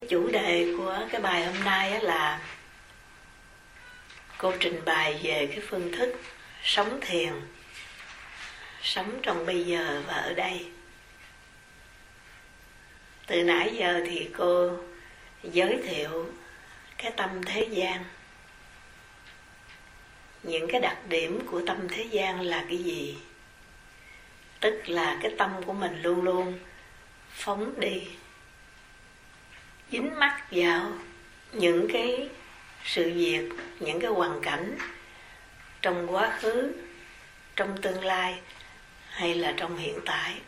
Chủ đề của cái bài hôm nay là cô trình bày về cái phương thức sống thiền, sống trong bây giờ và ở đây. Từ nãy giờ thì cô giới thiệu cái tâm thế gian. Những cái đặc điểm của tâm thế gian là cái gì? Tức là cái tâm của mình luôn luôn phóng đi, dính mắc vào những cái sự việc, những cái hoàn cảnh trong quá khứ, trong tương lai hay là trong hiện tại.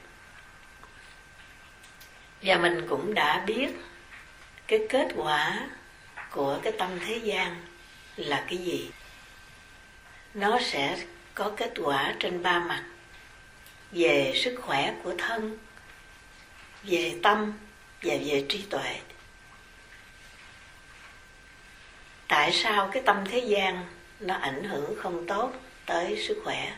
Và mình cũng đã biết cái kết quả của cái tâm thế gian là cái gì. Nó sẽ có kết quả trên ba mặt: về sức khỏe của thân, về tâm và về trí tuệ. Tại sao cái tâm thế gian nó ảnh hưởng không tốt tới sức khỏe?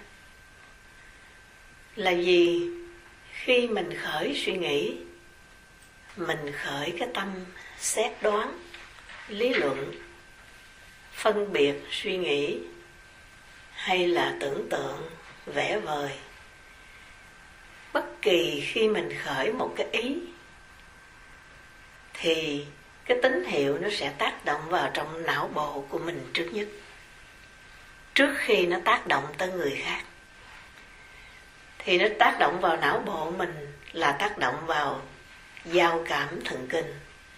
Là vì khi mình khởi suy nghĩ, mình khởi cái tâm xét đoán, lý luận, phân biệt suy nghĩ hay là tưởng tượng, vẽ vời. Bất kỳ khi mình khởi một cái ý thì cái tín hiệu nó sẽ tác động vào trong não bộ của mình trước nhất, trước khi nó tác động tới người khác. Thì nó tác động vào não bộ mình là tác động vào giao cảm thần kinh.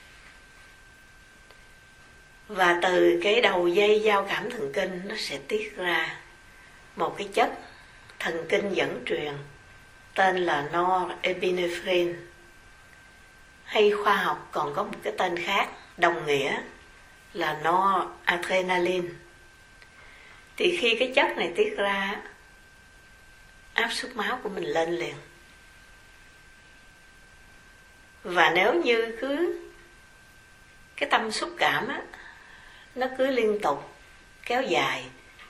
Và từ cái đầu dây giao cảm thần kinh nó sẽ tiết ra một cái chất thần kinh dẫn truyền tên là norepinephrine, hay khoa học còn có một cái tên khác đồng nghĩa là noradrenaline. Thì khi cái chất này tiết ra, áp suất máu của mình lên liền. Và nếu như cứ cái tâm xúc cảm á, nó cứ liên tục kéo dài,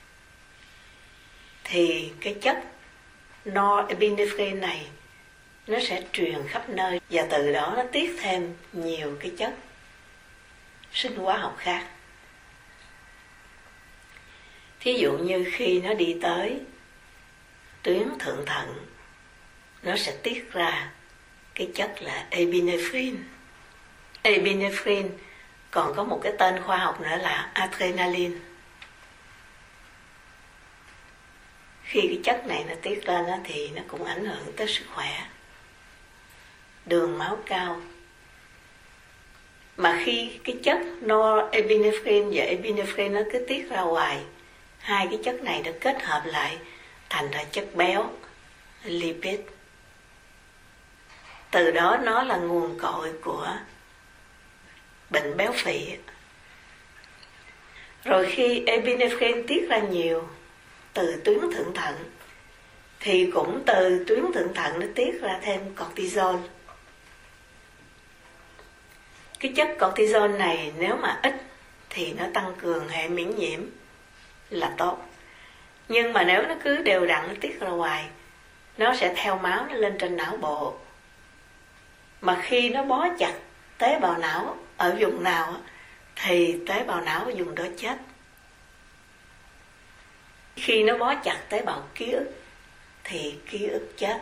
thì cái chất norepinephrine này nó sẽ truyền khắp nơi, và từ đó nó tiết thêm nhiều cái chất sinh hóa học khác. Thí dụ như khi nó đi tới tuyến thượng thận, nó sẽ tiết ra cái chất là epinephrine. Epinephrine còn có một cái tên khoa học nữa là adrenaline. Khi cái chất này nó tiết lên thì nó cũng ảnh hưởng tới sức khỏe. Đường máu cao. Mà khi cái chất norepinephrine và epinephrine nó cứ tiết ra hoài, hai cái chất này nó kết hợp lại thành ra chất béo, lipid. Từ đó nó là nguồn cội của bệnh béo phì. Rồi khi epinephrine tiết ra nhiều từ tuyến thượng thận, thì cũng từ tuyến thượng thận nó tiết ra thêm cortisol. Cái chất cortisol này nếu mà ít thì nó tăng cường hệ miễn nhiễm là tốt. Nhưng mà nếu nó cứ đều đặn nó tiết ra hoài, nó sẽ theo máu nó lên trên não bộ. Mà khi nó bó chặt tế bào não ở vùng nào thì tế bào não ở vùng đó chết. Khi nó bó chặt tế bào ký ức thì ký ức chết.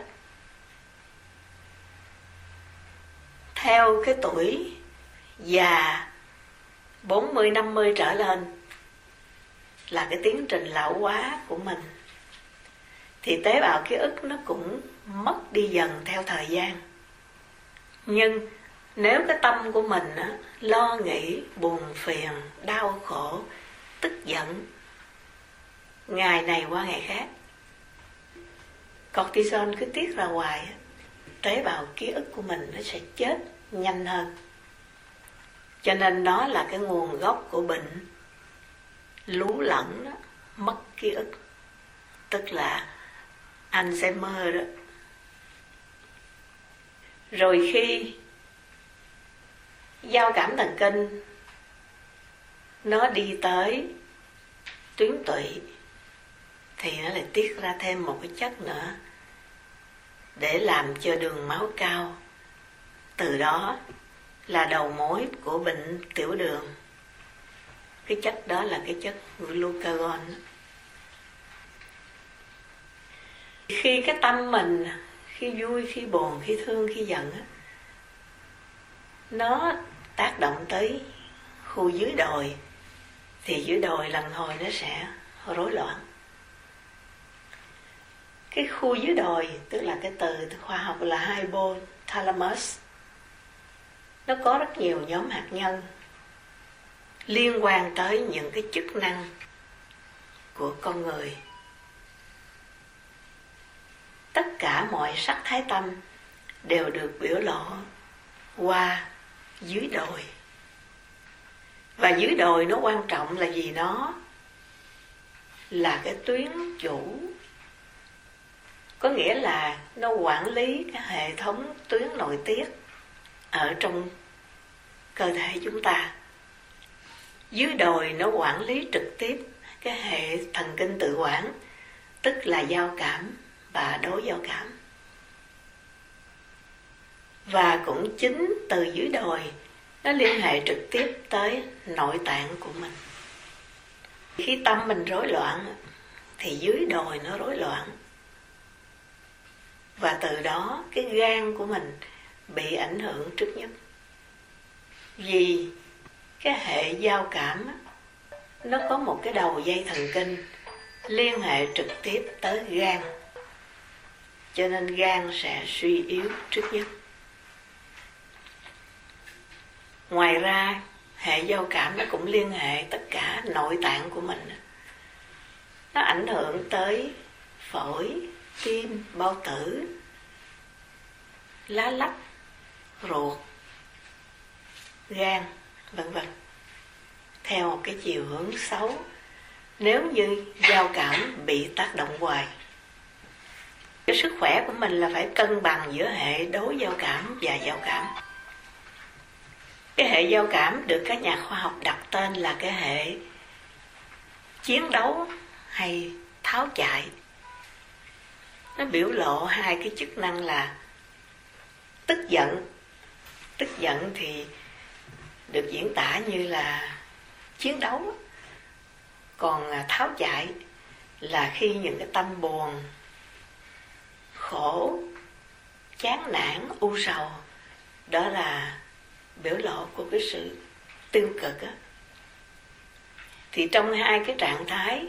Theo cái tuổi già 40-50 trở lên là cái tiến trình lão hóa của mình, thì tế bào ký ức nó cũng mất đi dần theo thời gian. Nhưng nếu cái tâm của mình lo nghĩ, buồn phiền, đau khổ, tức giận, ngày này qua ngày khác, cortisol cứ tiết ra hoài, tế bào ký ức của mình nó sẽ chết nhanh hơn. Cho nên đó là cái nguồn gốc của bệnh lú lẫn đó, mất ký ức, tức là Alzheimer đó. Rồi khi giao cảm thần kinh nó đi tới tuyến tụy thì nó lại tiết ra thêm một cái chất nữa để làm cho đường máu cao. Từ đó là đầu mối của bệnh tiểu đường. Cái chất đó là cái chất glucagon. Khi cái tâm mình, khi vui, khi buồn, khi thương, khi giận, nó tác động tới khu dưới đồi, thì dưới đồi lần hồi nó sẽ rối loạn. Cái khu dưới đồi, tức là cái từ khoa học là hypothalamus, nó có rất nhiều nhóm hạt nhân liên quan tới những cái chức năng của con người. Tất cả mọi sắc thái tâm đều được biểu lộ qua dưới đồi. Và dưới đồi nó quan trọng là vì nó là cái tuyến chủ, có nghĩa là nó quản lý cái hệ thống tuyến nội tiết ở trong cơ thể chúng ta. Dưới đồi nó quản lý trực tiếp cái hệ thần kinh tự quản, tức là giao cảm và đối giao cảm. Và cũng chính từ dưới đồi nó liên hệ trực tiếp tới nội tạng của mình. Khi tâm mình rối loạn thì dưới đồi nó rối loạn. Và từ đó cái gan của mình bị ảnh hưởng trước nhất. Vì cái hệ giao cảm nó có một cái đầu dây thần kinh liên hệ trực tiếp tới gan, cho nên gan sẽ suy yếu trước nhất. Ngoài ra hệ giao cảm nó cũng liên hệ tất cả nội tạng của mình. Nó ảnh hưởng tới phổi, tim, bao tử, lá lách, ruột, gan, vân vân, theo một cái chiều hướng xấu nếu như giao cảm bị tác động hoài. Cái sức khỏe của mình là phải cân bằng giữa hệ đối giao cảm và giao cảm. Cái hệ giao cảm được các nhà khoa học đặt tên là cái hệ chiến đấu hay tháo chạy. Nó biểu lộ hai cái chức năng là tức giận. Tức giận thì được diễn tả như là chiến đấu. Còn tháo chạy là khi những cái tâm buồn, khổ, chán nản, u sầu, đó là biểu lộ của cái sự tiêu cực á. Thì trong hai cái trạng thái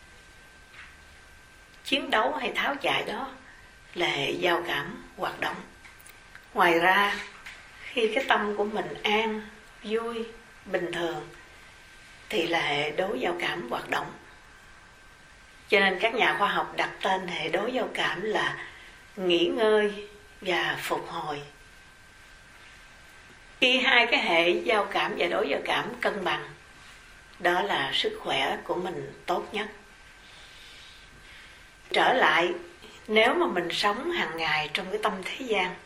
chiến đấu hay tháo chạy đó là hệ giao cảm hoạt động. Ngoài ra, khi cái tâm của mình an, vui, bình thường thì là hệ đối giao cảm hoạt động. Cho nên các nhà khoa học đặt tên hệ đối giao cảm là nghỉ ngơi và phục hồi. Khi hai cái hệ giao cảm và đối giao cảm cân bằng, đó là sức khỏe của mình tốt nhất. Trở lại, nếu mà mình sống hàng ngày trong cái tâm thế gian,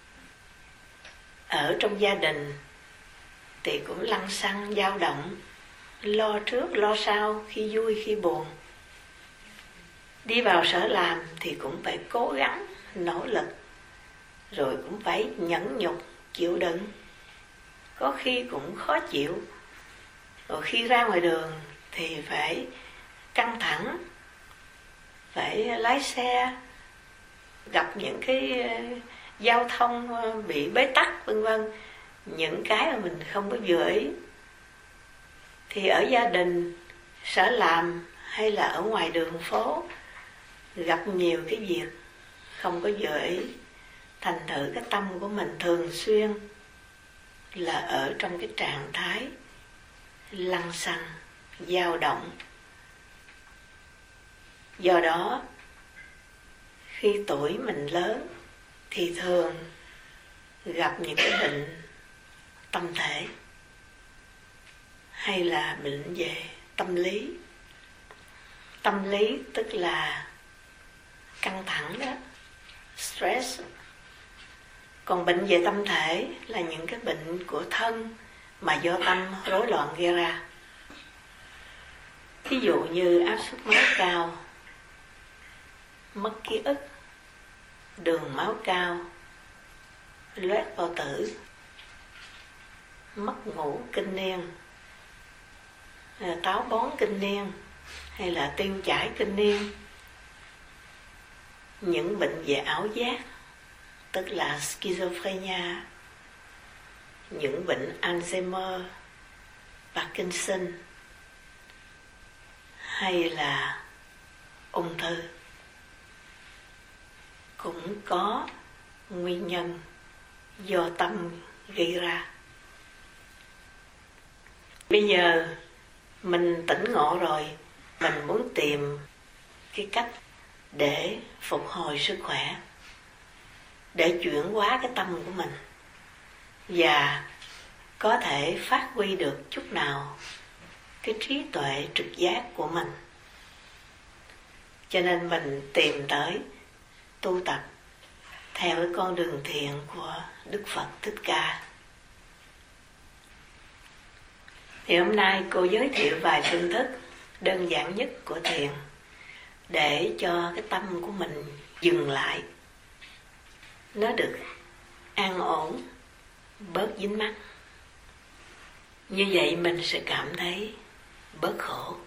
ở trong gia đình thì cũng lăng xăng dao động, lo trước lo sau, khi vui khi buồn. Đi vào sở làm thì cũng phải cố gắng, nỗ lực, rồi cũng phải nhẫn nhục, chịu đựng. Có khi cũng khó chịu. Rồi khi ra ngoài đường thì phải căng thẳng, phải lái xe, gặp những cái giao thông bị bế tắc vân vân, những cái mà mình không có vừa ý. Thì ở gia đình, sở làm hay là ở ngoài đường phố gặp nhiều cái việc không có vừa ý, thành thử cái tâm của mình thường xuyên là ở trong cái trạng thái lăng xăng, dao động. Do đó, khi tuổi mình lớn thì thường gặp những cái bệnh tâm thể hay là bệnh về tâm lý. Tâm lý tức là căng thẳng đó, stress. Còn bệnh về tâm thể là những cái bệnh của thân mà do tâm rối loạn gây ra. Ví dụ như áp suất máu cao, mất ký ức, đường máu cao, loét bao tử. mất ngủ kinh niên, táo bón kinh niên, hay là tiêu chảy kinh niên, những bệnh về ảo giác, tức là schizophrenia, những bệnh Alzheimer, Parkinson, hay là ung thư, cũng có nguyên nhân do tâm gây ra. Bây giờ mình tỉnh ngộ rồi, mình muốn tìm cái cách để phục hồi sức khỏe, để chuyển hóa cái tâm của mình và có thể phát huy được chút nào cái trí tuệ trực giác của mình. Cho nên mình tìm tới tu tập theo cái con đường thiền của Đức Phật Thích Ca. Thì hôm nay cô giới thiệu vài phương thức đơn giản nhất của thiền để cho cái tâm của mình dừng lại, nó được an ổn, bớt dính mắc. Như vậy mình sẽ cảm thấy bớt khổ.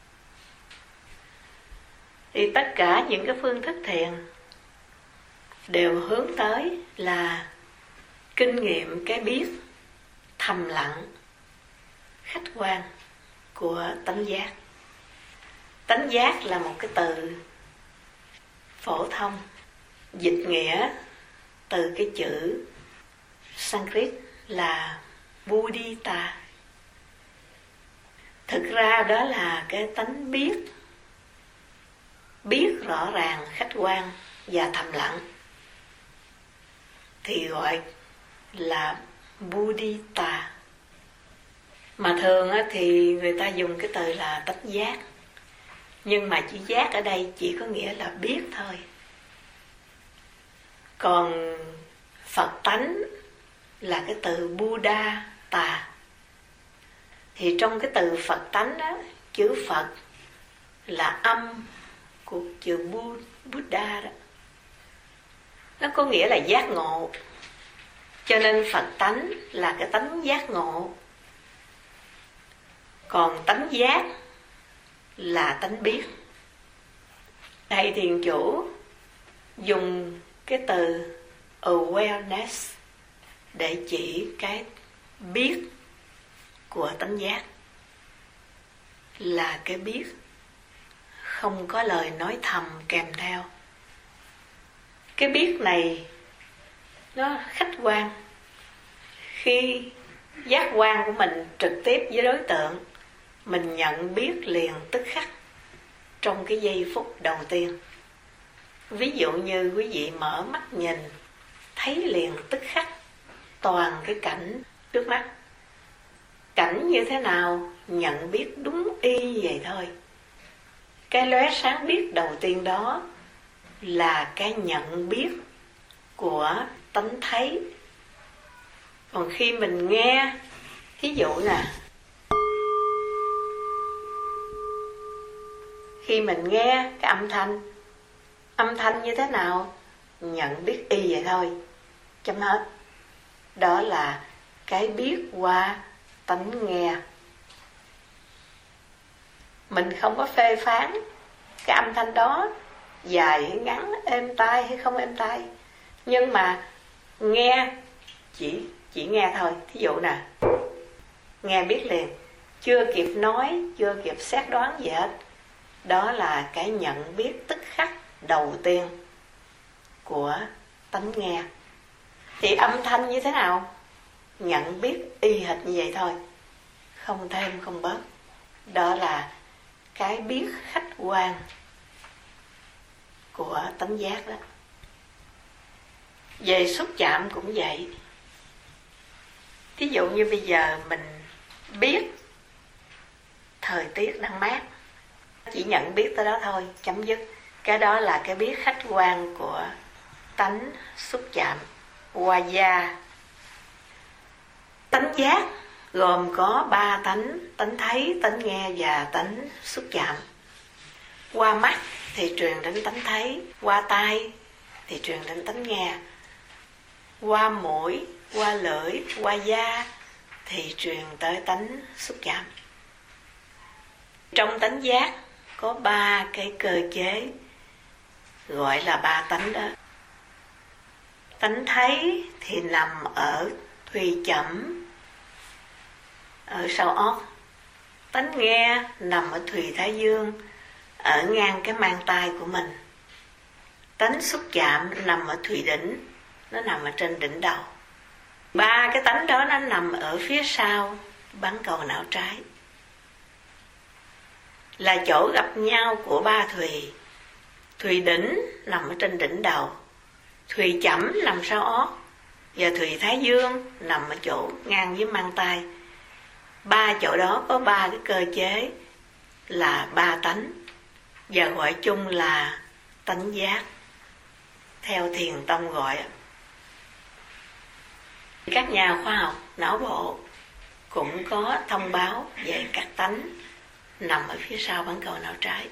Thì tất cả những cái phương thức thiền đều hướng tới là kinh nghiệm cái biết thầm lặng, khách quan của tánh giác. Tánh giác là một cái từ phổ thông, dịch nghĩa từ cái chữ Sanskrit là Buddhita. Thực ra đó là cái tánh biết rõ ràng, khách quan và thầm lặng, thì gọi là Buddhita. Mà thường thì người ta dùng cái từ là tánh giác, nhưng mà chữ giác ở đây chỉ có nghĩa là biết thôi. Còn Phật tánh là cái từ Buddha tà. Thì trong cái từ Phật tánh đó, chữ Phật là âm của chữ Buddha đó, nó có nghĩa là giác ngộ. Cho nên Phật tánh là cái tánh giác ngộ. Còn tánh giác là tánh biết. Thầy thiền chủ dùng cái từ awareness để chỉ cái biết của tánh giác, là cái biết không có lời nói thầm kèm theo. Cái biết này nó khách quan. Khi giác quan của mình trực tiếp với đối tượng, mình nhận biết liền tức khắc trong cái giây phút đầu tiên. Ví dụ như quý vị mở mắt nhìn, thấy liền tức khắc toàn cái cảnh trước mắt. Cảnh như thế nào, nhận biết đúng y vậy thôi. Cái lóe sáng biết đầu tiên đó là cái nhận biết của tánh thấy. Còn khi mình nghe, thí dụ nè, khi mình nghe cái âm thanh như thế nào, nhận biết y vậy thôi, chấm hết. Đó là cái biết qua tánh nghe. Mình không có phê phán cái âm thanh đó dài hay ngắn, êm tai hay không êm tai, nhưng mà nghe chỉ nghe thôi. Thí dụ nè, nghe biết liền, chưa kịp nói, chưa kịp xét đoán gì hết. Đó là cái nhận biết tức khắc đầu tiên của tánh nghe. Thì âm thanh như thế nào, nhận biết y hệt như vậy thôi, không thêm không bớt. Đó là cái biết khách quan của tánh giác đó. Về xúc chạm cũng vậy. Thí dụ như bây giờ mình biết thời tiết đang mát, chỉ nhận biết tới đó thôi, chấm dứt. Cái đó là cái biết khách quan của tánh xúc chạm qua da. Tánh giác gồm có 3 tánh: tánh thấy, tánh nghe và tánh xúc chạm. Qua mắt thì truyền đến tánh thấy, qua tai thì truyền đến tánh nghe, qua mũi, qua lưỡi, qua da thì truyền tới tánh xúc chạm. Trong tánh giác có 3 cái cơ chế, gọi là 3 tánh đó. Tánh thấy thì nằm ở thùy chẩm, ở sau ót. Tánh nghe nằm ở thùy thái dương, ở ngang cái mang tai của mình. Tánh xúc chạm nằm ở thùy đỉnh, nó nằm ở trên đỉnh đầu. 3 cái tánh đó nó nằm ở phía sau bán cầu não trái, là chỗ gặp nhau của 3 thùy. Thùy đỉnh nằm ở trên đỉnh đầu, thùy chẩm nằm sau ót, và thùy thái dương nằm ở chỗ ngang với mang tai. 3 chỗ đó có 3 cái cơ chế là 3 tánh, và gọi chung là tánh giác, theo Thiền tông gọi. Các nhà khoa học não bộ cũng có thông báo về các tánh nằm ở phía sau bán cầu não trái.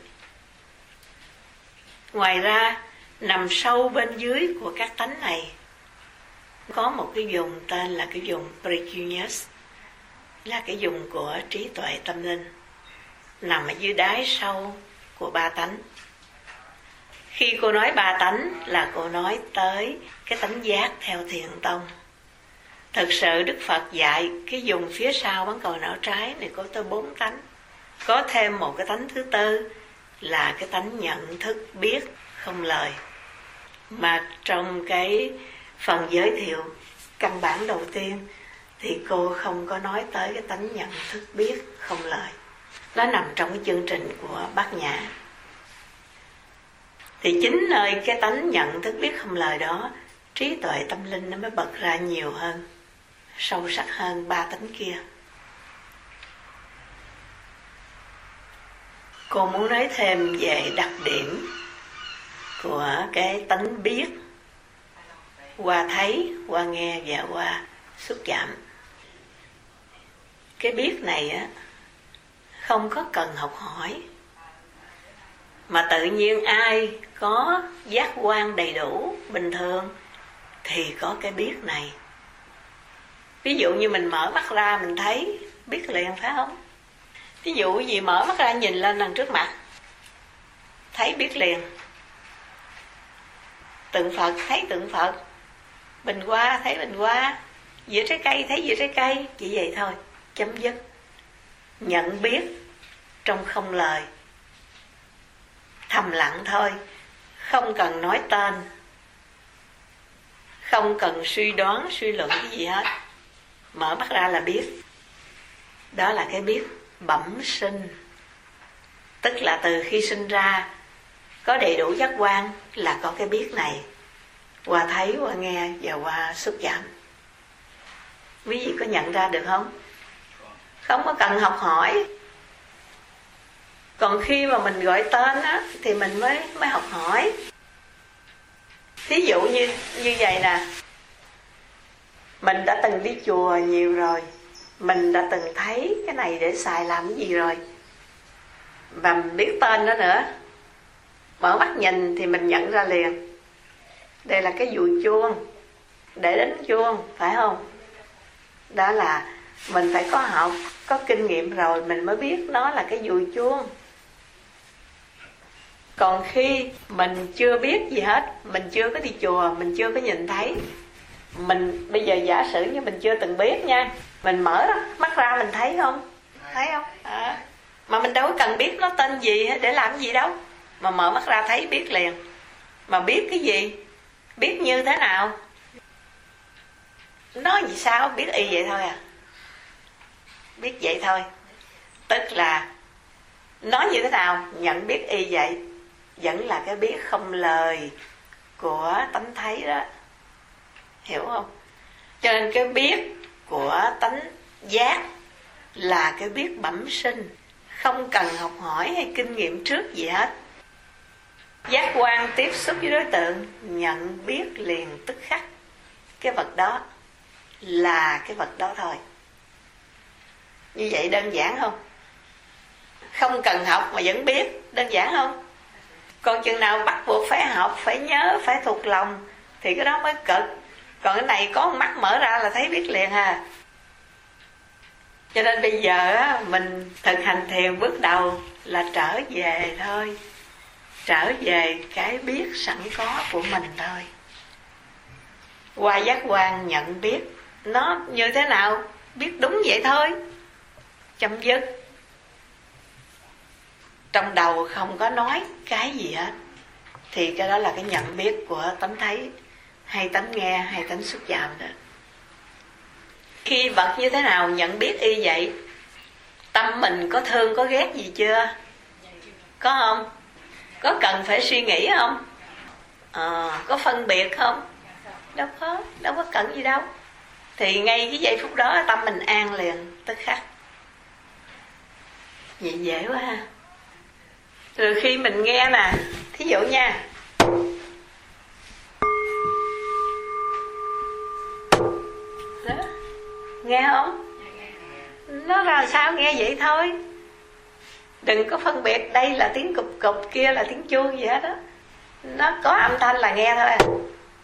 Ngoài ra, nằm sâu bên dưới của các tánh này có một cái vùng tên là cái vùng precuneus, là cái vùng của trí tuệ tâm linh, nằm ở dưới đáy sâu của 3 tánh. Khi cô nói 3 tánh là cô nói tới cái tánh giác theo Thiền tông. Thực sự Đức Phật dạy cái vùng phía sau bán cầu não trái này có tới 4 tánh. Có thêm một cái tánh thứ tư là cái tánh nhận thức biết không lời, mà trong cái phần giới thiệu căn bản đầu tiên thì cô không có nói tới cái tánh nhận thức biết không lời. Nó nằm trong cái chương trình của Bát Nhã. Thì chính nơi cái tánh nhận thức biết không lời đó, trí tuệ tâm linh nó mới bật ra nhiều hơn, sâu sắc hơn 3 tánh kia. Cô muốn nói thêm về đặc điểm của cái tánh biết qua thấy, qua nghe và qua xúc chạm. Cái biết này á, không có cần học hỏi, mà tự nhiên ai có giác quan đầy đủ bình thường thì có cái biết này. Ví dụ như mình mở mắt ra mình thấy biết liền, phải không? Ví dụ gì mở mắt ra nhìn lên đằng trước mặt thấy biết liền. Tượng Phật thấy tượng Phật, bình hoa thấy bình hoa, dĩa trái cây thấy dĩa trái cây, chỉ vậy thôi, chấm dứt. Nhận biết trong không lời, thầm lặng thôi, không cần nói tên, không cần suy đoán suy luận cái gì hết, mở mắt ra là biết. Đó là cái biết bẩm sinh, tức là từ khi sinh ra có đầy đủ giác quan là có cái biết này, qua thấy, qua nghe và qua xúc chạm. Quý vị có nhận ra được không? Không có cần học hỏi. Còn khi mà mình gọi tên á, thì mình mới học hỏi. Thí dụ như vậy nè, mình đã từng đi chùa nhiều rồi, mình đã từng thấy cái này để xài làm cái gì rồi, và mình biết tên nó nữa. Mở mắt nhìn thì mình nhận ra liền. Đây là cái dùi chuông để đánh chuông, phải không? Đó là mình phải có học, có kinh nghiệm rồi mình mới biết nó là cái dùi chuông. Còn khi mình chưa biết gì hết, mình chưa có đi chùa, mình chưa có nhìn thấy, mình bây giờ giả sử như mình chưa từng biết nha, mình mở mắt ra mình thấy không? Thấy không? Mà mình đâu có cần biết nó tên gì để làm gì đâu, mà mở mắt ra thấy biết liền. Mà biết cái gì? Biết như thế nào? Nói gì sao? Biết y vậy thôi à. Biết vậy thôi. Tức là nói như thế nào? Nhận biết y vậy, vẫn là cái biết không lời của tánh thấy đó. Hiểu không? Cho nên cái biết của tánh giác là cái biết bẩm sinh, không cần học hỏi hay kinh nghiệm trước gì hết. Giác quan tiếp xúc với đối tượng, nhận biết liền tức khắc. Cái vật đó là cái vật đó thôi. Như vậy đơn giản không? Không cần học mà vẫn biết, đơn giản không? Còn chừng nào bắt buộc phải học, phải nhớ, phải thuộc lòng thì cái đó mới cực. Còn cái này có mắt mở ra là thấy biết liền à. Cho nên bây giờ á, mình thực hành thiền bước đầu là trở về thôi, trở về cái biết sẵn có của mình thôi. Qua giác quan nhận biết nó như thế nào, biết đúng vậy thôi, chấm dứt. Trong đầu không có nói cái gì hết, thì cái đó là cái nhận biết của tánh thấy, hay tánh nghe, hay tánh xúc chạm đó. Khi vật như thế nào nhận biết y vậy. Tâm mình có thương có ghét gì chưa? Có không? Có cần phải suy nghĩ không? Có phân biệt không? Đâu có cần gì đâu. Thì ngay cái giây phút đó tâm mình an liền, tức khắc. Vậy dễ quá ha. Rồi khi mình nghe nè, thí dụ nha, đó, nghe không? Nó là sao nghe vậy thôi. Đừng có phân biệt đây là tiếng cục cục, kia là tiếng chuông gì hết đó. Nó có âm thanh là nghe thôi.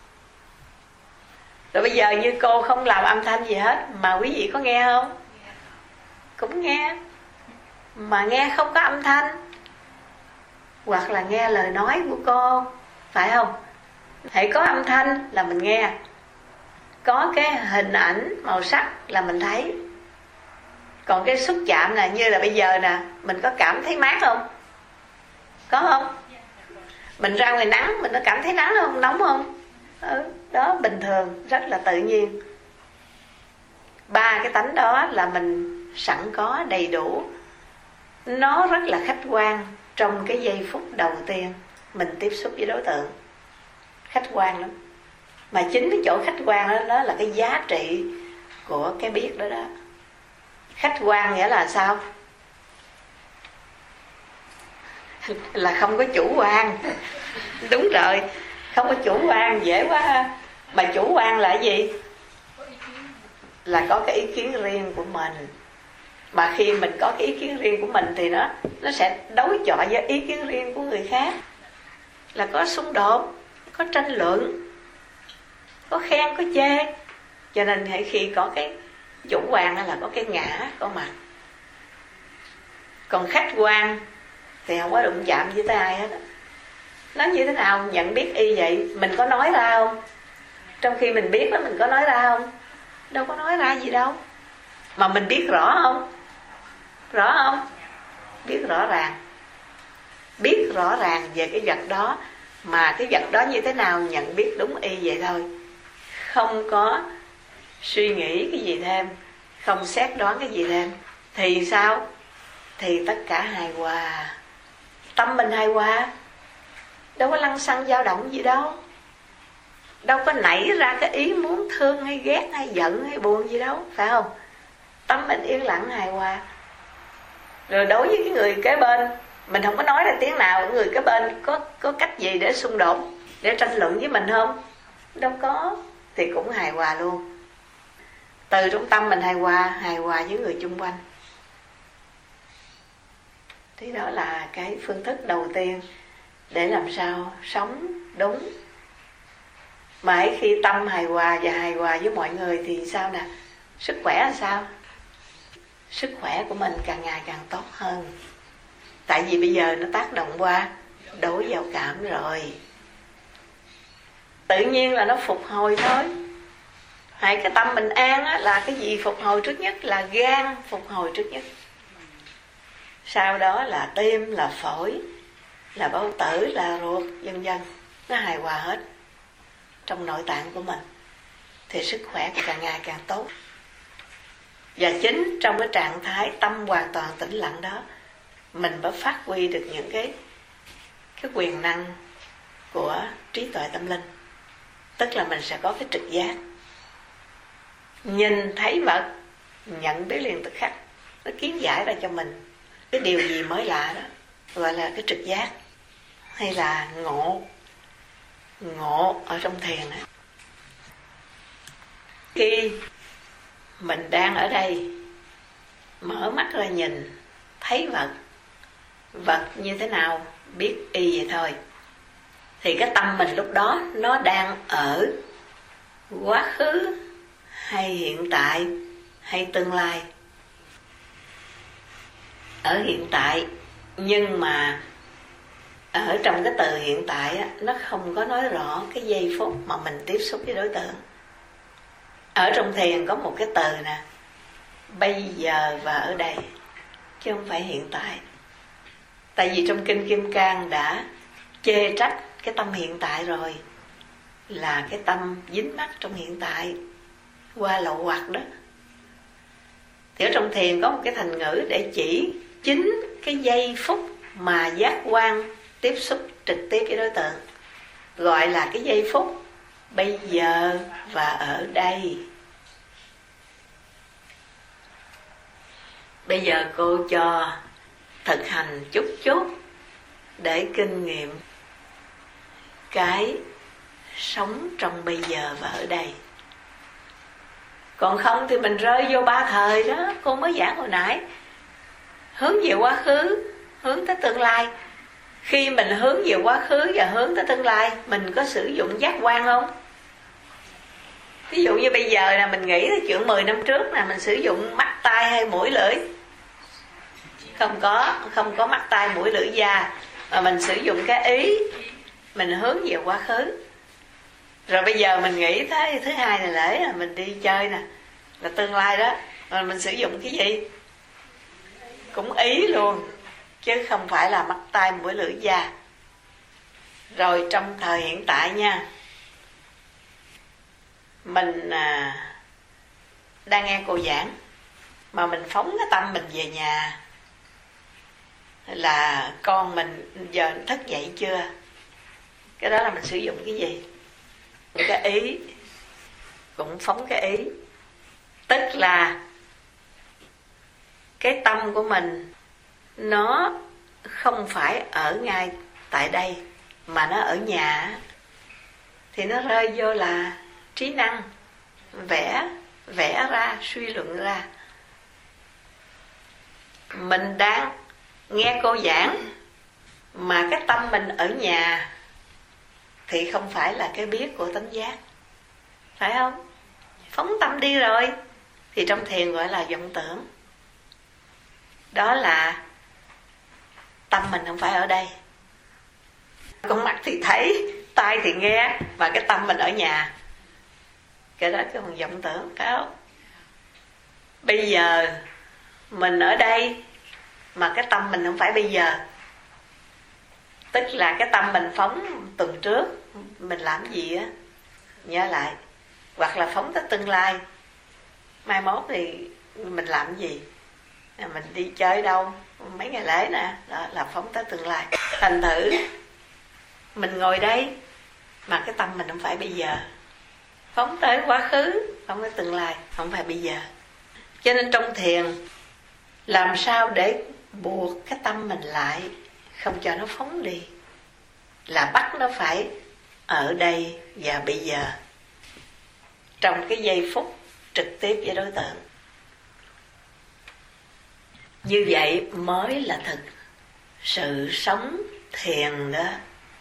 Rồi bây giờ như cô không làm âm thanh gì hết, mà quý vị có nghe không? Cũng nghe. Mà nghe không có âm thanh, hoặc là nghe lời nói của cô, phải không? Hãy có âm thanh là mình nghe, có cái hình ảnh màu sắc là mình thấy. Còn cái xúc chạm là như là bây giờ nè, mình có cảm thấy mát không? Có không? Mình ra ngoài nắng, mình có cảm thấy nắng không? Nóng không? Đó bình thường, rất là tự nhiên. Ba cái tánh đó là mình sẵn có đầy đủ. Nó rất là khách quan trong cái giây phút đầu tiên mình tiếp xúc với đối tượng. Khách quan lắm. Mà chính cái chỗ khách quan đó là cái giá trị của cái biết đó đó. Khách quan nghĩa là sao? Là không có chủ quan. Đúng rồi, không có chủ quan, dễ quá ha. Mà chủ quan là gì? Là có cái ý kiến riêng của mình. Mà khi mình có cái ý kiến riêng của mình thì nó sẽ đối chọi với ý kiến riêng của người khác. Là có xung đột, có tranh luận, có khen, có chê. Cho nên khi có cái chủ quan là có cái ngã có mặt. Còn khách quan thì không có đụng chạm với ai hết. Nó như thế nào nhận biết y vậy? Mình có nói ra không? Trong khi mình biết đó, mình có nói ra không? Đâu có nói ra gì đâu. Mà mình biết rõ không? Rõ không? Biết rõ ràng. Biết rõ ràng về cái vật đó. Mà cái vật đó như thế nào nhận biết đúng y vậy thôi. Không có suy nghĩ cái gì thêm, không xét đoán cái gì thêm. Thì sao? Thì tất cả hài hòa. Tâm mình hài hòa, đâu có lăng xăng dao động gì đâu. Đâu có nảy ra cái ý muốn thương hay ghét hay giận hay buồn gì đâu, phải không? Tâm mình yên lặng hài hòa. Rồi đối với cái người kế bên, mình không có nói ra tiếng nào. Người kế bên có cách gì để xung đột, để tranh luận với mình không? Đâu có. Thì cũng hài hòa luôn. Từ trong tâm mình hài hòa với người chung quanh. Thì đó là cái phương thức đầu tiên để làm sao sống đúng. Mãi khi tâm hài hòa và hài hòa với mọi người thì sao nè? Sức khỏe là sao? Sức khỏe của mình càng ngày càng tốt hơn. Tại vì bây giờ nó tác động qua đối vào cảm rồi. Tự nhiên là nó phục hồi thôi. Hãy cái tâm mình an á, là cái gì phục hồi trước nhất? Là gan phục hồi trước nhất. Sau đó là tim, là phổi, là bao tử, là ruột, vân vân. Nó hài hòa hết trong nội tạng của mình. Thì sức khỏe càng ngày càng tốt. Và chính trong cái trạng thái tâm hoàn toàn tĩnh lặng đó, mình mới phát huy được những cái quyền năng của trí tuệ tâm linh. Tức là mình sẽ có cái trực giác. Nhìn thấy vật, nhận biết liền tức khắc. Nó kiến giải ra cho mình cái điều gì mới lạ đó, gọi là cái trực giác. Hay là ngộ ở trong thiền đó. Khi mình đang ở đây, mở mắt ra nhìn, thấy vật như thế nào, biết y vậy thôi. Thì cái tâm mình lúc đó nó đang ở quá khứ hay hiện tại hay tương lai. ở hiện tại, nhưng mà ở trong cái từ hiện tại á, nó không có nói rõ cái giây phút mà mình tiếp xúc với đối tượng. Ở trong thiền có một cái từ nè, bây giờ và ở đây, chứ không phải hiện tại. Tại vì trong Kinh Kim Cang đã chê trách cái tâm hiện tại rồi, là cái tâm dính mắc trong hiện tại qua lậu hoặc đó. Thì ở trong thiền có một cái thành ngữ để chỉ chính cái giây phút mà giác quan tiếp xúc trực tiếp với đối tượng, gọi là cái giây phút bây giờ và ở đây. Bây giờ cô cho thực hành chút chút để kinh nghiệm cái sống trong bây giờ và ở đây. Còn không thì mình rơi vô ba thời đó, cô mới giảng hồi nãy. Hướng về quá khứ, hướng tới tương lai. Khi mình hướng về quá khứ và hướng tới tương lai, mình có sử dụng giác quan không? Ví dụ như bây giờ là mình nghĩ tới chuyện 10 năm trước là mình sử dụng mắt, tai hay mũi, lưỡi. Không có mắt, tai, mũi, lưỡi, da, mà mình sử dụng cái ý, mình hướng về quá khứ. Rồi bây giờ mình nghĩ tới thứ hai là lễ là mình đi chơi nè, là tương lai đó, mà mình sử dụng cái gì? Cũng ý luôn, chứ không phải là mắt, tai, mũi, lưỡi, da. Rồi trong thời hiện tại nha, mình đang nghe cô giảng, mà mình phóng cái tâm mình về nhà, là con mình giờ thức dậy chưa? Cái đó là mình sử dụng cái gì? Cái ý. Cũng phóng cái ý. Tức là cái tâm của mình nó không phải ở ngay tại đây, mà nó ở nhà, thì nó rơi vô là trí năng, vẽ ra, suy luận ra. Mình đang nghe cô giảng mà cái tâm mình ở nhà thì không phải là cái biết của tánh giác, phải không? Phóng tâm đi rồi thì trong thiền gọi là vọng tưởng. Đó là tâm mình không phải ở đây. Con mắt thì thấy, tai thì nghe, mà cái tâm mình ở nhà. Cái đó cái phần vọng tưởng, phải không? Bây giờ mình ở đây mà cái tâm mình không phải bây giờ. Tức là cái tâm mình phóng tuần trước mình làm gì á, nhớ lại. Hoặc là phóng tới tương lai, mai mốt thì mình làm gì, mình đi chơi đâu, mấy ngày lễ nè, đó là phóng tới tương lai. Thành thử mình ngồi đây mà cái tâm mình không phải bây giờ, phóng tới quá khứ, phóng tới tương lai, không phải bây giờ. Cho nên trong thiền làm sao để buộc cái tâm mình lại, không cho nó phóng đi, là bắt nó phải ở đây và bây giờ, trong cái giây phút trực tiếp với đối tượng. Như vậy mới là thực sự sống thiền đó.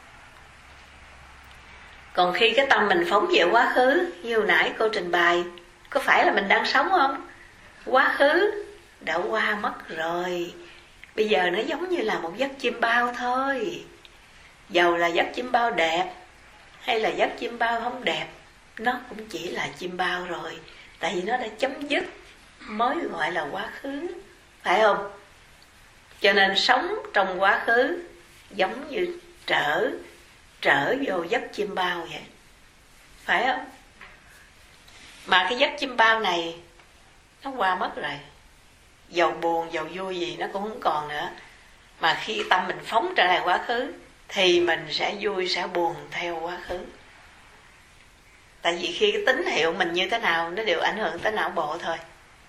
Còn khi cái tâm mình phóng về quá khứ, như hồi nãy cô trình bày, có phải là mình đang sống không? Quá khứ đã qua mất rồi, bây giờ nó giống như là một giấc chim bao thôi. Dầu là giấc chim bao đẹp hay là giấc chim bao không đẹp, nó cũng chỉ là chim bao rồi. Tại vì nó đã chấm dứt, mới gọi là quá khứ, phải không? Cho nên sống trong quá khứ giống như trở vô giấc chim bao vậy, phải không? Mà cái giấc chim bao này nó qua mất rồi, dầu buồn dầu vui gì nó cũng không còn nữa. Mà khi tâm mình phóng trở lại quá khứ thì mình sẽ vui sẽ buồn theo quá khứ. Tại vì khi cái tín hiệu mình như thế nào nó đều ảnh hưởng tới não bộ thôi.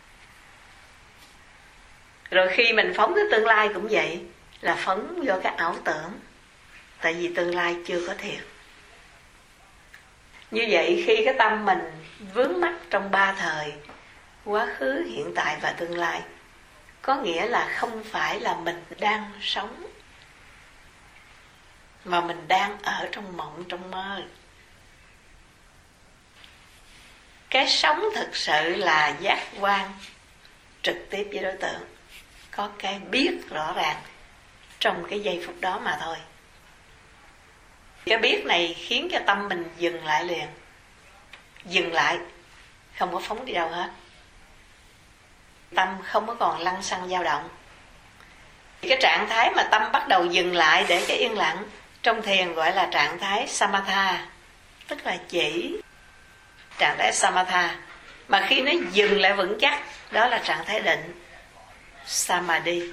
Rồi khi mình phóng tới tương lai cũng vậy, là phóng vô cái ảo tưởng. Tại vì tương lai chưa có thiệt. Như vậy khi cái tâm mình vướng mắc trong ba thời, quá khứ, hiện tại và tương lai, có nghĩa là không phải là mình đang sống, mà mình đang ở trong mộng, trong mơ. Cái sống thực sự là giác quan trực tiếp với đối tượng. có cái biết rõ ràng trong cái giây phút đó mà thôi. Cái biết này khiến cho tâm mình dừng lại liền. Dừng lại, không có phóng đi đâu hết. Tâm không có còn lăng xăng dao động. Cái trạng thái mà tâm bắt đầu dừng lại để cho yên lặng trong thiền gọi là trạng thái samatha, tức là chỉ. Trạng thái samatha mà khi nó dừng lại vững chắc, đó là trạng thái định, samadhi.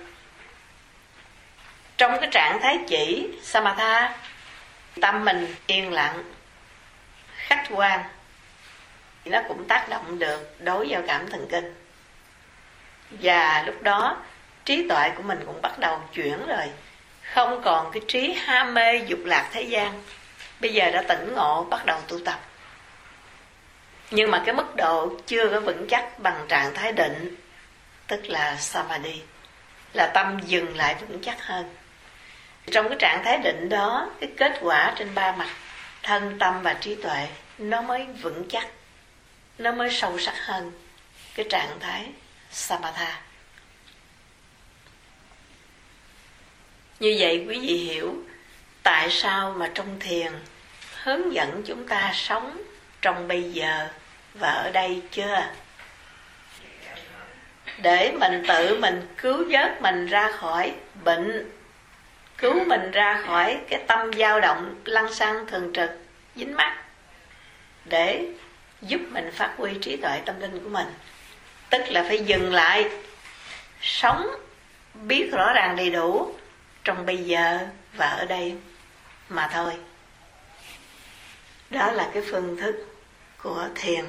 Trong cái trạng thái chỉ samatha, tâm mình yên lặng, khách quan, nó cũng tác động được đối giao cảm thần kinh. Và lúc đó trí tuệ của mình cũng bắt đầu chuyển rồi, không còn cái trí ham mê dục lạc thế gian. Bây giờ đã tỉnh ngộ, bắt đầu tu tập. Nhưng mà cái mức độ chưa có vững chắc bằng trạng thái định, tức là samadhi, là tâm dừng lại vững chắc hơn. Trong cái trạng thái định đó, cái kết quả trên ba mặt, thân, tâm và trí tuệ, nó mới vững chắc, nó mới sâu sắc hơn cái trạng thái samatha. Như vậy quý vị hiểu tại sao mà trong thiền hướng dẫn chúng ta sống trong bây giờ và ở đây chưa? Để mình tự mình cứu vớt mình ra khỏi bệnh, cứu mình ra khỏi cái tâm dao động lăng xăng thường trực dính mắc, để giúp mình phát huy trí tuệ tâm linh của mình. Tức là phải dừng lại, sống biết rõ ràng đầy đủ trong bây giờ và ở đây mà thôi. Đó là cái phương thức của thiền.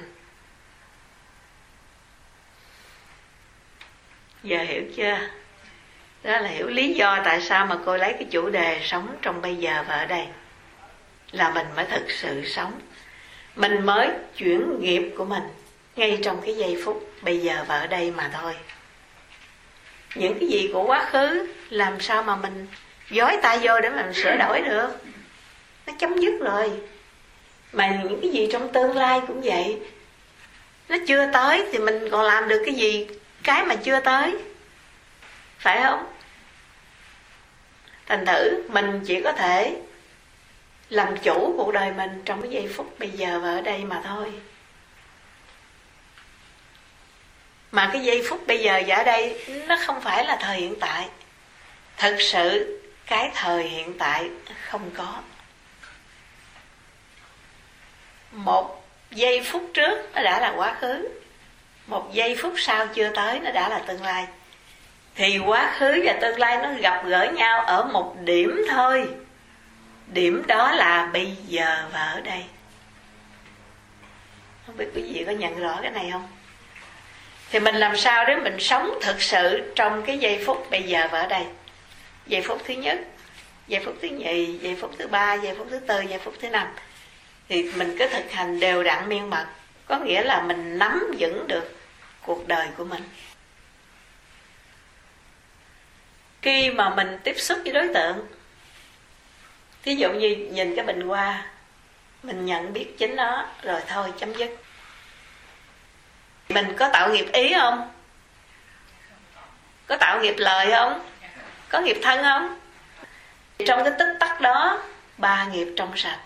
Giờ hiểu chưa? Đó là hiểu lý do tại sao mà cô lấy cái chủ đề sống trong bây giờ và ở đây. Là mình mới thực sự sống, mình mới chuyển nghiệp của mình ngay trong cái giây phút bây giờ và ở đây mà thôi. Những cái gì của quá khứ làm sao mà mình dối tay vô để mình sửa đổi được? Nó chấm dứt rồi. Mà những cái gì trong tương lai cũng vậy, nó chưa tới thì mình còn làm được cái gì cái mà chưa tới, phải không? Thành thử mình chỉ có thể làm chủ cuộc đời mình trong cái giây phút bây giờ và ở đây mà thôi. Mà cái giây phút bây giờ và ở đây nó không phải là thời hiện tại. Thực sự cái thời hiện tại không có. Một giây phút trước nó đã là quá khứ, một giây phút sau chưa tới nó đã là tương lai. Thì quá khứ và tương lai nó gặp gỡ nhau ở một điểm thôi. Điểm đó là bây giờ và ở đây. Không biết quý vị có nhận rõ cái này không? Thì mình làm sao để mình sống thực sự trong cái giây phút bây giờ và ở đây. Giây phút thứ nhất, giây phút thứ nhì, giây phút thứ ba, giây phút thứ tư, giây phút thứ năm. Thì mình cứ thực hành đều đặn miên mật. Có nghĩa là mình nắm vững được cuộc đời của mình. Khi mà mình tiếp xúc với đối tượng, ví dụ như nhìn cái bình hoa, mình nhận biết chính nó, rồi thôi chấm dứt. Mình có tạo nghiệp ý không? Có tạo nghiệp lời không? Có nghiệp thân không? Trong cái tích tắc đó, 3 nghiệp trong sạch.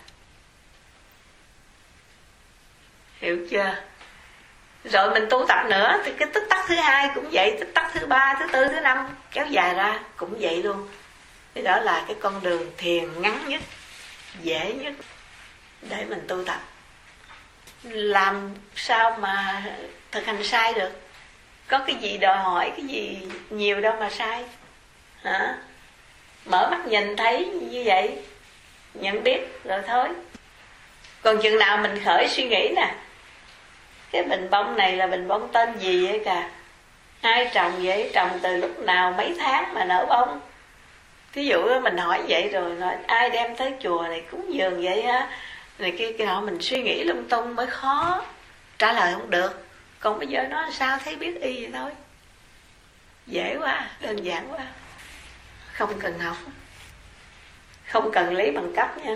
Hiểu chưa? Rồi mình tu tập nữa thì cái tích tắc thứ hai cũng vậy, tích tắc thứ ba, thứ tư, thứ năm kéo dài ra cũng vậy luôn. Thì đó là cái con đường thiền ngắn nhất, dễ nhất để mình tu tập. Làm sao mà thực hành sai được? Có cái gì đòi hỏi cái gì nhiều đâu mà sai hả? Mở mắt nhìn thấy như vậy, nhận biết rồi thôi. Còn chừng nào mình khởi suy nghĩ nè, cái bình bông này là bình bông tên gì vậy cả, ai trồng vậy, trồng từ lúc nào mấy tháng mà nở bông. Ví dụ mình hỏi vậy rồi nói, ai đem tới chùa này cúng dường vậy ha, này kia kia nọ, mình suy nghĩ lung tung mới khó trả lời không được. Còn bây giờ nói sao thấy biết y vậy thôi, dễ quá, đơn giản quá, không cần học, không cần lấy bằng cấp nha,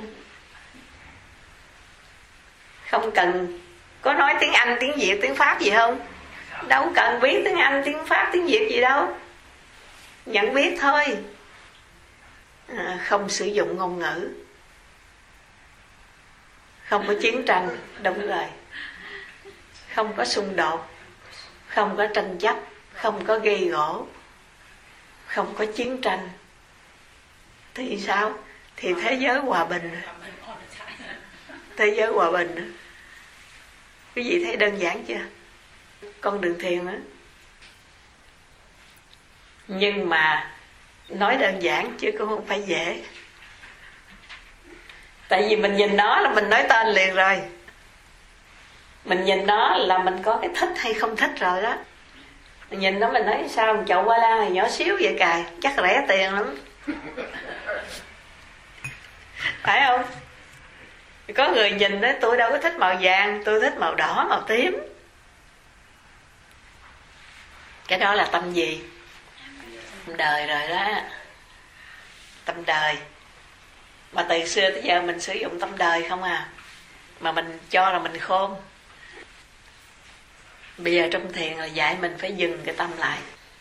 không cần có nói tiếng Anh, tiếng Việt, tiếng Pháp gì không, đâu cần biết tiếng Anh, tiếng Pháp, tiếng Việt gì đâu. nhận biết thôi. Không sử dụng ngôn ngữ, không có chiến tranh, đúng rồi, không có xung đột, không có tranh chấp, không có gây gổ, không có chiến tranh, thì sao? Thì thế giới hòa bình. Thế giới hòa bình. Quý vị thấy đơn giản chưa? Con đường thiền đó. Nhưng mà nói đơn giản chứ cũng không phải dễ. Tại vì mình nhìn nó là mình nói tên liền rồi. Mình nhìn nó là mình có cái thích hay không thích rồi đó. Mình nhìn nó mình nói sao một chậu hoa lan này nhỏ xíu vậy cài, chắc rẻ tiền lắm. Phải không? Có người nhìn đó, tôi đâu có thích màu vàng, tôi thích màu đỏ, màu tím. Cái đó là tâm gì? Tâm đời rồi đó. Tâm đời. Mà từ xưa tới giờ mình sử dụng tâm đời không à. Mà mình cho là mình khôn. Bây giờ trong thiền là dạy mình phải dừng cái tâm lại.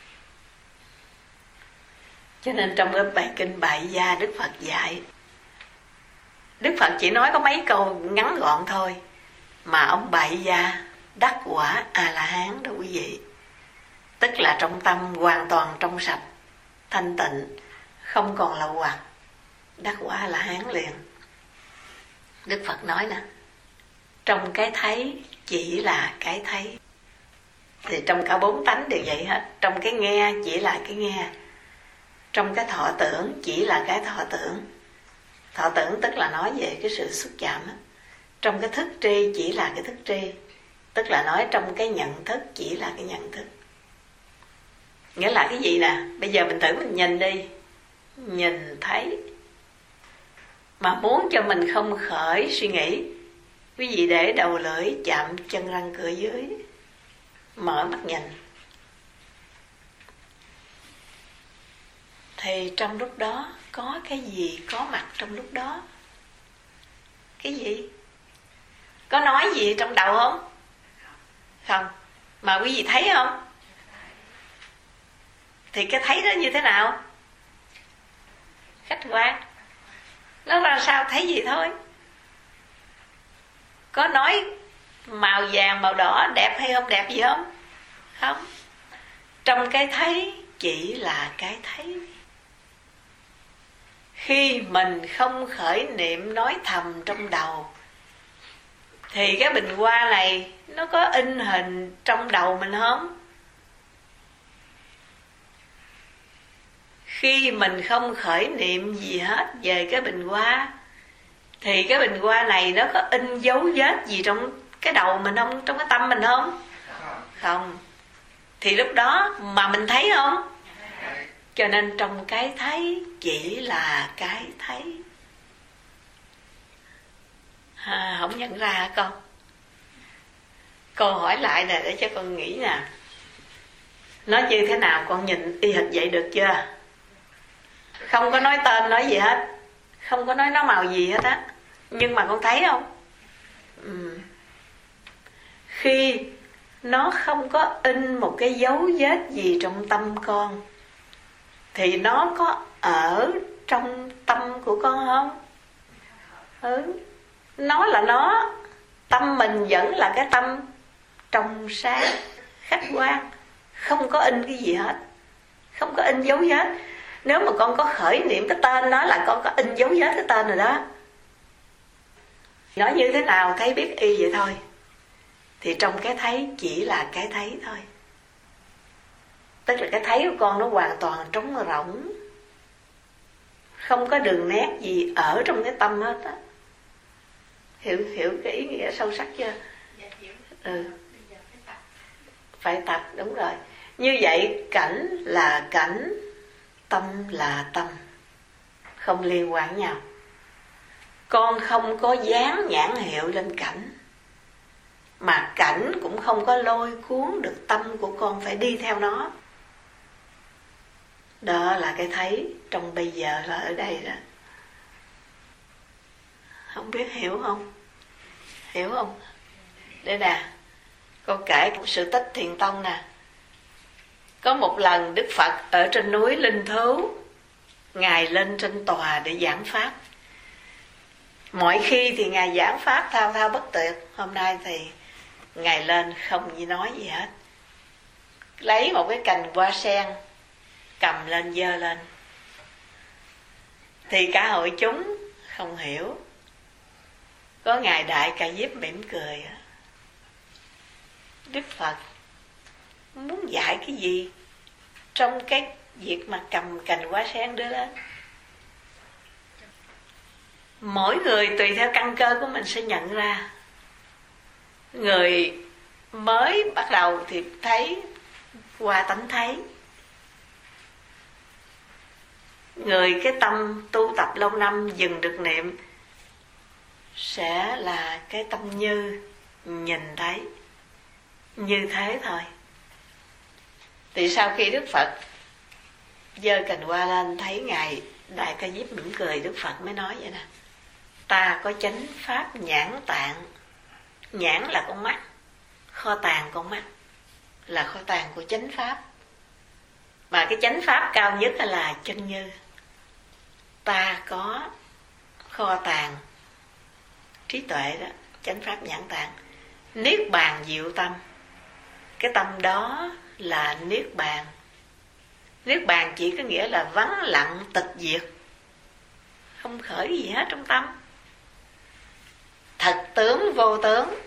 Cho nên trong cái bài kinh Bại Gia, Đức Phật dạy, Đức Phật chỉ nói có mấy câu ngắn gọn thôi, mà ông Bại Gia đắc quả A-la-hán đó quý vị. Tức là trong tâm hoàn toàn trong sạch, thanh tịnh, không còn lậu hoặc, đắc quả A-la-hán liền. Đức Phật nói nè, trong cái thấy chỉ là cái thấy. Thì trong cả bốn tánh đều vậy hết. Trong cái nghe chỉ là cái nghe, trong cái thọ tưởng chỉ là cái thọ tưởng. Thọ tưởng tức là nói về cái sự xúc chạm. Trong cái thức tri chỉ là cái thức tri, tức là nói trong cái nhận thức chỉ là cái nhận thức. Nghĩa là cái gì nè? Bây giờ mình thử mình nhìn đi. Nhìn thấy. Mà muốn cho mình không khởi suy nghĩ, quý vị để đầu lưỡi chạm chân răng cửa dưới, mở mắt nhìn. Thì trong lúc đó có cái gì có mặt trong lúc đó? Cái gì? Có nói gì trong đầu không? Không. Mà quý vị thấy không? Thì cái thấy đó như thế nào? Khách quan. Nó ra sao thấy gì thôi. Có nói màu vàng màu đỏ đẹp hay không đẹp gì không? Không. Trong cái thấy chỉ là cái thấy. Khi mình không khởi niệm nói thầm trong đầu, thì cái bình hoa này nó có in hình trong đầu mình không? Khi mình không khởi niệm gì hết về cái bình hoa, thì cái bình hoa này nó có in dấu vết gì trong cái đầu mình không? Trong cái tâm mình không? Không. Thì lúc đó mà mình thấy không? Cho nên trong cái thấy chỉ là cái thấy. Không nhận ra hả con? Cô hỏi lại nè để cho con nghĩ nè. Nói như thế nào con nhìn y hệt vậy được chưa? Không có nói tên nói gì hết, không có nói nó màu gì hết á, nhưng mà con thấy không? Khi nó không có in một cái dấu vết gì trong tâm con, thì nó có ở trong tâm của con không? Nó là nó. Tâm mình vẫn là cái tâm trong sáng, khách quan, không có in cái gì hết, không có in dấu vết. Nếu mà con có khởi niệm cái tên nó là con có in dấu vết cái tên rồi đó. Nói như thế nào thấy biết y vậy thôi. Thì trong cái thấy chỉ là cái thấy thôi. Tức là cái thấy của con nó hoàn toàn trống rỗng, không có đường nét gì ở trong cái tâm hết á. Hiểu cái ý nghĩa sâu sắc chưa? Phải tập, đúng rồi. Như vậy cảnh là cảnh, tâm là tâm, không liên quan nhau. Con không có dán nhãn hiệu lên cảnh, mà cảnh cũng không có lôi cuốn được tâm của con phải đi theo nó. Đó là cái thấy trong bây giờ là ở đây đó. Không biết hiểu không? Hiểu không? Đây nè, cô kể một sự tích Thiền Tông nè. Có một lần Đức Phật ở trên núi Linh Thú, Ngài lên trên tòa để giảng Pháp. Mọi khi thì Ngài giảng Pháp thao thao bất tuyệt. Hôm nay thì Ngài lên không gì nói gì hết. Lấy một cái cành hoa sen, cầm lên giơ lên. Thì cả hội chúng không hiểu. Có Ngài Đại Ca Diếp mỉm cười. Đức Phật muốn dạy cái gì trong cái việc mà cầm cành hoa sen đưa lên? Mỗi người tùy theo căn cơ của mình sẽ nhận ra. Người mới bắt đầu thì thấy qua tánh thấy. Người cái tâm tu tập lâu năm dừng được niệm sẽ là cái tâm như, nhìn thấy như thế thôi. Thì sau khi Đức Phật giơ cành hoa lên, thấy Ngài Đại Ca Diếp mỉm cười, Đức Phật mới nói vậy nè: ta có chánh pháp nhãn tạng. Nhãn là con mắt, kho tàng con mắt là kho tàng của chánh pháp. Mà cái chánh pháp cao nhất là chân như. Ta có kho tàng trí tuệ đó, chánh pháp nhãn tạng. Niết bàn diệu tâm, cái tâm đó là niết bàn. Niết bàn chỉ có nghĩa là vắng lặng tịch diệt, không khởi gì hết trong tâm. Thật tướng vô tướng,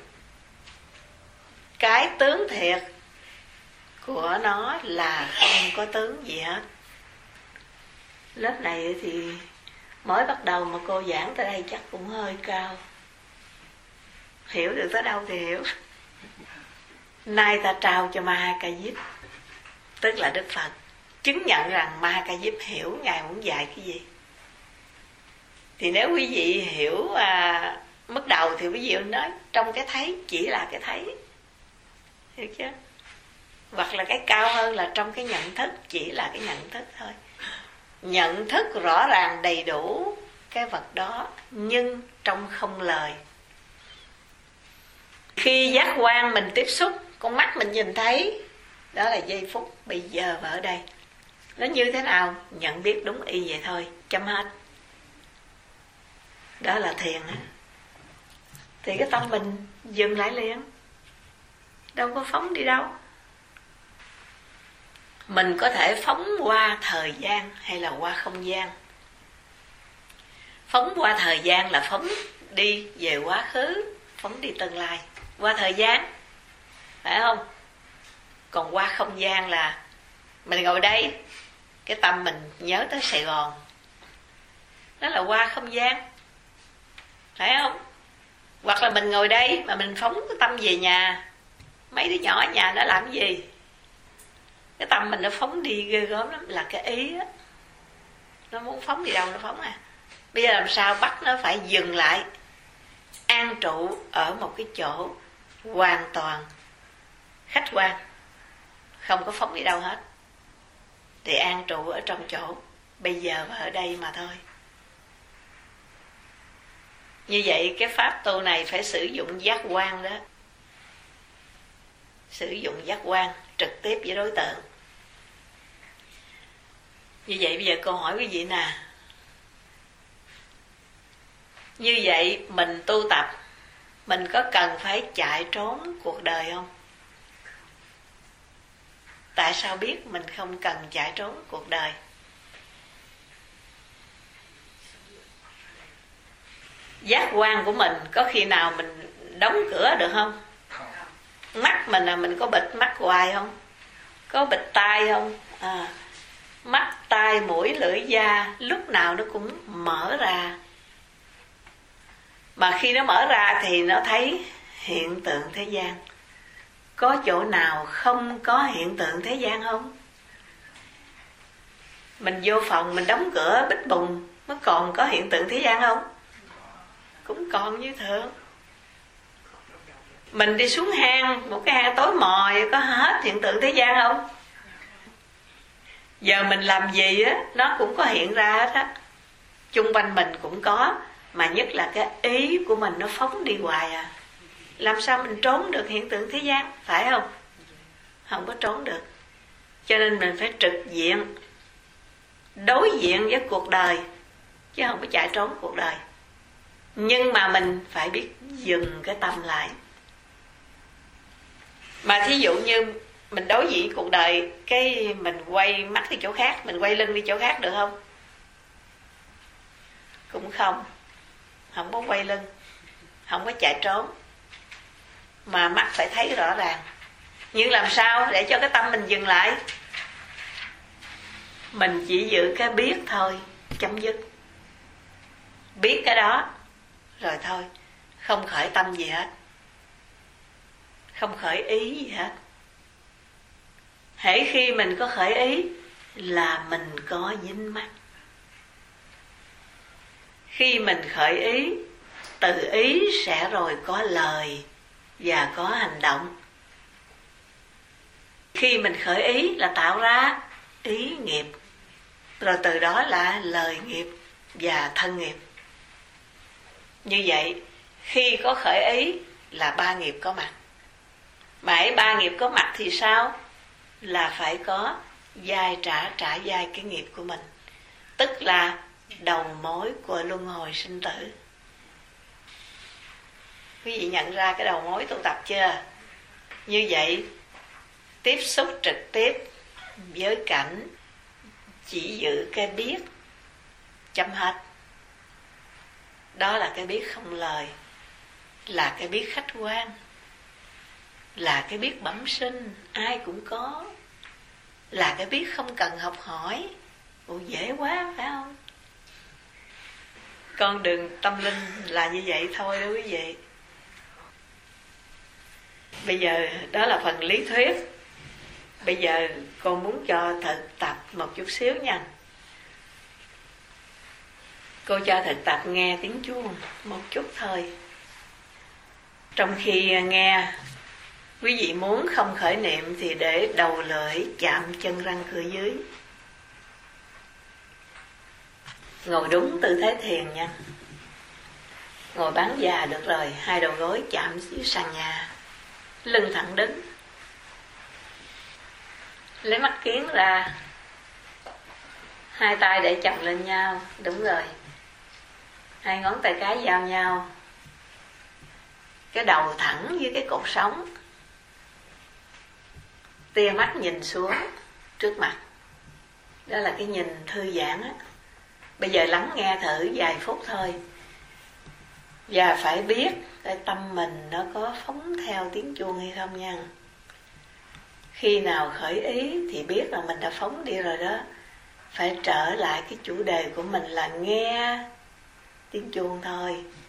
cái tướng thiệt của nó là không có tướng gì hết. Lớp này thì mới bắt đầu mà cô giảng tới đây chắc cũng hơi cao. Hiểu được tới đâu thì hiểu. Nay ta trao cho Ma Ca Diếp, tức là Đức Phật, chứng nhận rằng Ma Ca Diếp hiểu Ngài muốn dạy cái gì. Thì nếu quý vị hiểu mức đầu thì quý vị nói trong cái thấy chỉ là cái thấy, hiểu chưa? Hoặc là cái cao hơn là trong cái nhận thức chỉ là cái nhận thức thôi. Nhận thức rõ ràng đầy đủ cái vật đó, nhưng trong không lời. Khi giác quan mình tiếp xúc, con mắt mình nhìn thấy, đó là giây phút bây giờ và ở đây. Nó như thế nào? Nhận biết đúng y vậy thôi, chấm hết. Đó là thiền á. Thì cái tâm mình dừng lại liền, đâu có phóng đi đâu. Mình có thể phóng qua thời gian hay là qua không gian. Phóng qua thời gian là phóng đi về quá khứ, phóng đi tương lai. Qua thời gian, phải không? Còn qua không gian là mình ngồi đây, cái tâm mình nhớ tới Sài Gòn, đó là qua không gian, phải không? Hoặc là mình ngồi đây mà mình phóng cái tâm về nhà, mấy đứa nhỏ ở nhà nó làm gì? Cái tâm mình nó phóng đi ghê gớm lắm, là cái ý á. Nó muốn phóng đi đâu nó phóng à. Bây giờ làm sao bắt nó phải dừng lại, an trụ ở một cái chỗ hoàn toàn khách quan, không có phóng đi đâu hết. Thì an trụ ở trong chỗ bây giờ và ở đây mà thôi. Như vậy cái pháp tu này phải sử dụng giác quan đó. Sử dụng giác quan trực tiếp với đối tượng. Như vậy bây giờ cô hỏi quý vị nè, như vậy mình tu tập, mình có cần phải chạy trốn cuộc đời không? Tại sao biết mình không cần chạy trốn cuộc đời? Giác quan của mình có khi nào mình đóng cửa được không? Mắt mình là mình có bịt mắt hoài không? Có bịt tai không? Mắt, tai, mũi, lưỡi, da lúc nào nó cũng mở ra. Mà khi nó mở ra thì nó thấy hiện tượng thế gian. Có chỗ nào không có hiện tượng thế gian không? Mình vô phòng mình đóng cửa bít bùng, nó còn có hiện tượng thế gian không? Cũng còn như thường. Mình đi xuống hang, một cái hang tối mòi, có hết hiện tượng thế gian không? Giờ mình làm gì á, nó cũng có hiện ra hết á. Chung quanh mình cũng có, mà nhất là cái ý của mình nó phóng đi hoài à. Làm sao mình trốn được hiện tượng thế gian, phải không? Không có trốn được. Cho nên mình phải trực diện, đối diện với cuộc đời, chứ không có chạy trốn cuộc đời. Nhưng mà mình phải biết dừng cái tâm lại. Mà thí dụ như mình đối diện cuộc đời, cái mình quay mắt đi chỗ khác, mình quay lưng đi chỗ khác được không? Cũng không. Không có quay lưng, không có chạy trốn, mà mắt phải thấy rõ ràng. Nhưng làm sao để cho cái tâm mình dừng lại? Mình chỉ giữ cái biết thôi, chấm dứt. Biết cái đó rồi thôi, không khởi tâm gì hết, không khởi ý gì hết. Hễ khi mình có khởi ý là mình có dính mắc. Khi mình khởi ý, từ ý sẽ rồi có lời và có hành động. Khi mình khởi ý là tạo ra ý nghiệp, rồi từ đó là lời nghiệp và thân nghiệp. Như vậy, khi có khởi ý là ba nghiệp có mặt. Mà ấy ba nghiệp có mặt thì sao? Là phải có giai trả giai cái nghiệp của mình. Tức là đầu mối của luân hồi sinh tử. Quý vị nhận ra cái đầu mối tu tập chưa? Như vậy, tiếp xúc trực tiếp với cảnh, chỉ giữ cái biết, chấm hết. Đó là cái biết không lời, là cái biết khách quan, là cái biết bẩm sinh, ai cũng có, là cái biết không cần học hỏi. Ủa dễ quá phải không? Con đường tâm linh là như vậy thôi đó quý vị. Bây giờ đó là phần lý thuyết. Bây giờ con muốn cho thực tập một chút xíu nha. Cô cho thực tập nghe tiếng chuông một chút thôi. Trong khi nghe, quý vị muốn không khởi niệm thì để đầu lưỡi chạm chân răng cửa dưới. Ngồi đúng tư thế thiền nha. Ngồi bán già được rồi, hai đầu gối chạm dưới sàn nhà, lưng thẳng đứng. Lấy mắt kiếng ra, hai tay để chồng lên nhau, đúng rồi. Hai ngón tay cái giao nhau, cái đầu thẳng với cái cột sống, tia mắt nhìn xuống trước mặt. Đó là cái nhìn thư giãn á. Bây giờ lắng nghe thử vài phút thôi. Và phải biết cái tâm mình nó có phóng theo tiếng chuông hay không nha. Khi nào khởi ý thì biết là mình đã phóng đi rồi đó. Phải trở lại cái chủ đề của mình là nghe tiếng chuông thôi.